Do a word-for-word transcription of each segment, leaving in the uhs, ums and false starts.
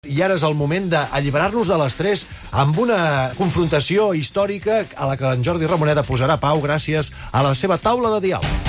I ara és el moment d'alliberar-nos de l'estrès amb una confrontació històrica a la que en Jordi Ramoneda posarà pau gràcies a la seva taula de diàleg.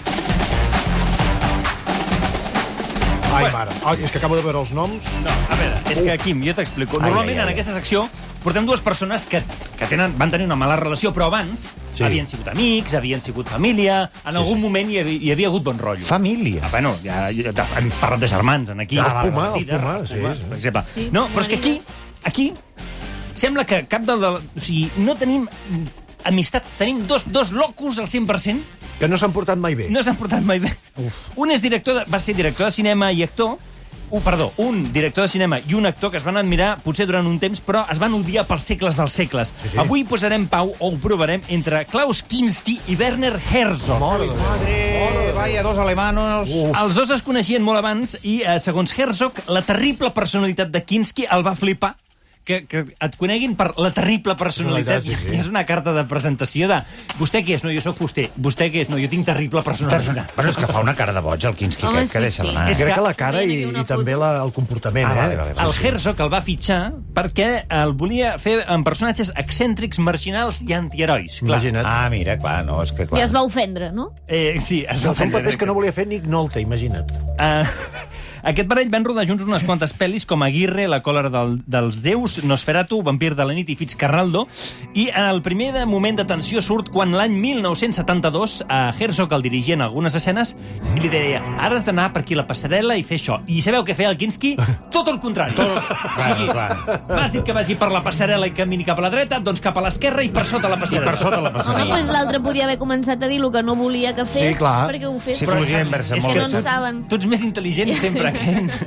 Ai, mare. Ai, és que acabo de veure els noms. No, a veure, és que, Quim, jo t'explico. Normalment, en aquesta secció, portem dues persones que, que tenen, van tenir una mala relació, però abans sí. havien sigut amics, havien sigut família, en sí, algun sí. moment hi havia, hi havia hagut bon rotllo. Família? Ah, bueno, ja, ja, hem parlat de germans, en aquí. Ah, el Puma, el Puma, sí. Per exemple. Sí, no, però és que aquí, aquí, sembla que cap del... O sigui, no tenim amistat, tenim dos, dos locus al cent per cent. Que no s'han portat mai bé. No s'han portat mai bé. Uf. Un és director de, va ser director de cinema i actor, Uh, perdó, un director de cinema i un actor que es van admirar potser durant un temps, però es van odiar pels segles dels segles. Sí, sí. Avui posarem pau, o ho provarem, entre Klaus Kinski i Werner Herzog. Madre, madre, vaya, dos alemanos. Uh. Els dos es coneixien molt abans i, eh, segons Herzog, la terrible personalitat de Kinski el va flipar. Que, que et coneguin per la terrible personalitat. Sí, sí. És una carta de presentació de... Vostè què és? No, jo sóc fuster. Vostè què és? No, jo tinc terrible personalitat. Bueno, és que fa una cara de boig, el Kinski, Home, aquest, que sí, deixa sí. l'anar. És Crec que la cara i, i també la, el comportament, ah, eh? vale, vale, vale. El Herzog el va fitxar perquè el volia fer amb personatges excèntrics, marginals i antiherois. Clar. Imagina't. Ah, mira, clar, no, és que clar. I es va ofendre, no? Eh, sí, es No, va són ofendre. papers que no volia fer Nick Nolte, imagina't. Uh, aquest parell van rodar junts unes quantes pel·lis com Aguirre, La còlera del, dels Zeus, Nosferatu, Vampir de la nit i Fitzcarraldo, i en el primer de moment de tensió surt quan l'any mil nou-cents setanta-dos a Herzog el dirigia en algunes escenes i li deia, ara has d'anar per aquí a la passarel·la i fer això. I sabeu què feia el Kinski? Tot el contrari. Tot... O sigui, m'has dit que vagi per la passarel·la i camini cap a la dreta, doncs cap a l'esquerra i per sota la passarel·la. I per sota la Home, passarel·la. doncs l'altre podia haver començat a dir el que no volia que fes, Sí, clar. perquè ho fes. Psicologia inversa, és molt que bé. no en saben. Tu ets més intel·ligent sempre que ells.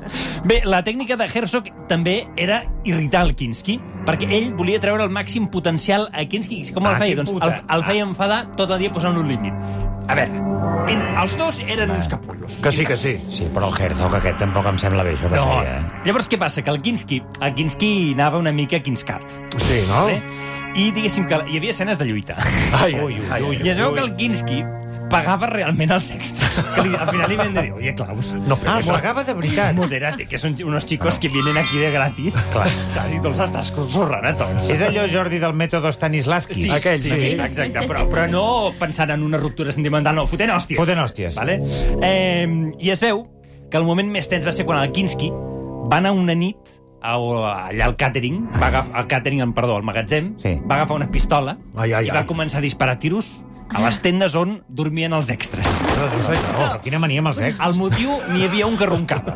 Bé, la tècnica de Herzog també era irritar el Kinski, perquè ell volia treure el màxim potencial a Kinski. Com el Ah, feia? quin Doncs puta. el, el feia enfadar tot el dia posant-lo un límit. A veure, en, els dos eren uns capullos. Que sí, que sí. Sí, però el Herzog aquest tampoc em sembla bé, això que No. feia. Eh? Llavors, què passa? Que el Kinski, el Kinski anava una mica quinscat. Sí, no? Vale? I diguéssim que hi havia escenes de lluita. Ai, ai, ai, ai, I es veu que el Kinski pagava realment els extras. Que li, al final li vam dir, oye, Klaus, No, Ah, però... es pagava de veritat. moderate, que son unos chicos que vienen aquí de gratis. Clar. Saps? I tu els estàs consorrant a tots. És allò, Jordi, del mètode Stanislavski. Sí, Aquell, sí, sí. exacte, però, però no pensant en una ruptura sentimental, no, fotent hòsties. Fotent hòsties. Vale? Eh, I es veu que el moment més tens va ser quan el Kinski va anar una nit a, allà al càtering, va agafar, al càtering, perdó, al magatzem, Sí. va agafar una pistola Ai, ai, i va ai. començar a disparar tiros a les tendes on dormien els extras. Oh, quina mania amb els ex. El motiu, n'hi havia un que roncava.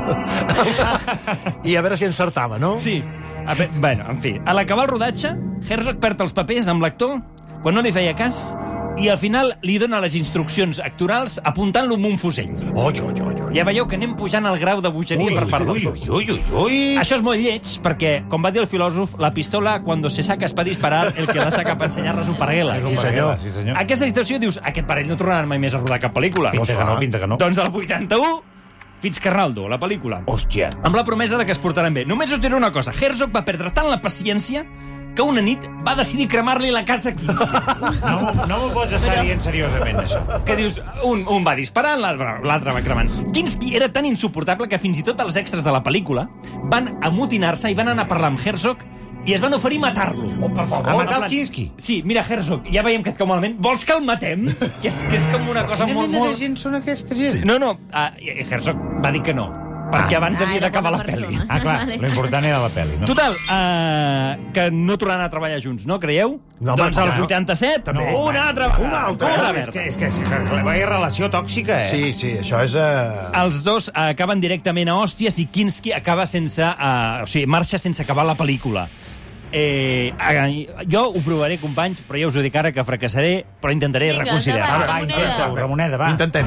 I a veure si encertava, no? Sí. A veure, bueno, en fi. A l'acabar el rodatge, Herzog perd els papers amb l'actor quan no li feia cas i al final li dona les instruccions actorals apuntant-lo amb un fusell. Oi, oi, oi, oi. Ja veieu que anem pujant el grau de bogeria per part Ui, dels ui, dos. ui, ui, ui. Això és molt lleig, perquè, com va dir el filòsof, la pistola, cuando se saca es para disparar, el que la saca para enseñar es un parguela. Sí, senyor. Sí, senyor. Aquesta situació dius, aquest parell no tornaran mai més a rodar cap pel·lícula. Pinta que no, pinta que no. Doncs el vuitanta-u, Fitzcarraldo, la pel·lícula. Hòstia. Amb la promesa de que es portaran bé. Només us diré una cosa. Herzog va perdre tant la paciència que una nit va decidir cremar-li la casa a Kinski. No, no m'ho pots estar dient seriosament, això. Que dius, un, un va disparant, l'altre l'altre va cremant. Kinski era tan insuportable que fins i tot els extras de la pel·lícula van amotinar-se i van anar a parlar amb Herzog i es van oferir matar-lo. Oh, per favor. A matar En plan, el Kinski? Sí, mira, Herzog, ja veiem que et cau malament. Vols que el matem? Que és, que és com una cosa Quina molt... mena de molt... gent són aquesta gent? Sí, no, no, uh, Herzog va dir que no, perquè abans Ah, havia era d'acabar la bona pel·li. persona. Ah, clar, Vale. lo important era la pel·li, no? Total, uh, que no tornaran a treballar junts, no? Creieu? No, doncs home, el no. vuitanta-set, També. una altra vegada. Una altra. Una És verda. que, és que, és que vaya relació tòxica, eh? Sí, sí, això és... Uh... Els dos acaben directament a hòsties i Kinski acaba sense... Uh, o sigui, marxa sense acabar la pel·lícula. Eh, uh, jo ho provaré, companys, però ja us ho dic ara que fracassaré, però intentaré Vinga, reconsiderar. endavant. Va, Ramoneda. intenta-ho, Ramoneda, va. Intentem.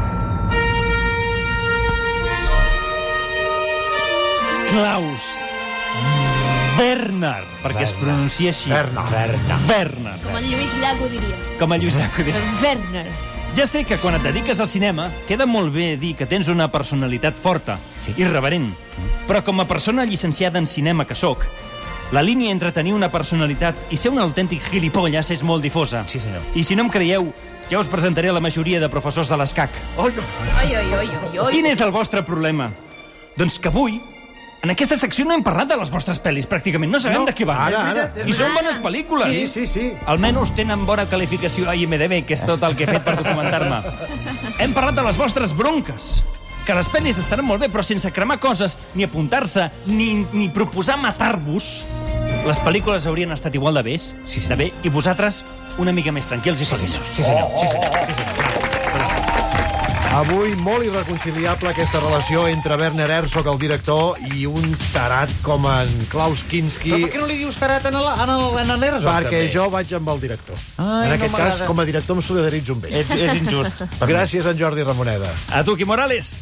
Klaus Werner, perquè es pronuncia així. Werner. Werner. Werner. Com el Lluís Llach ho diria. Com a Lluís Llach ho diria. Werner. Ja sé que quan et dediques al cinema queda molt bé dir que tens una personalitat forta, sí. irreverent, però com a persona llicenciada en cinema que sóc, la línia entre tenir una personalitat i ser un autèntic gilipolles és molt difosa. Sí, senyor. I si no em creieu, ja us presentaré la majoria de professors de l'ESCAC. Oi, Oi, oi, oi, oi, oi. Quin és el vostre problema? Doncs que avui En aquesta secció no hem parlat de les vostres pel·lis, pràcticament. No sabem No, de què van. ara, ara. I són bones pel·lícules. Sí, sí, sí. Almenys tenen bona qualificació a I M D B, que és tot el que he fet per documentar-me. Hem parlat de les vostres bronques. Que les pel·lis estaran molt bé, però sense cremar coses, ni apuntar-se, ni, ni proposar matar-vos, les pel·lícules haurien estat igual de bé, sí, de bé, i vosaltres una mica més tranquils i feliços. Sí, senyor. Sí, senyor. Sí, senyor. Avui molt irreconciliable aquesta relació entre Werner Herzog, el director, i un tarat com en Klaus Kinski. Però per què no li dius tarat en l'Herzog, Perquè jo vaig amb el director. Ai, en aquest no cas, m'agrada. com a director, em solidaritzo amb ell. És, és injust. Gràcies, en Jordi Ramoneda. A tu, Qui Morales.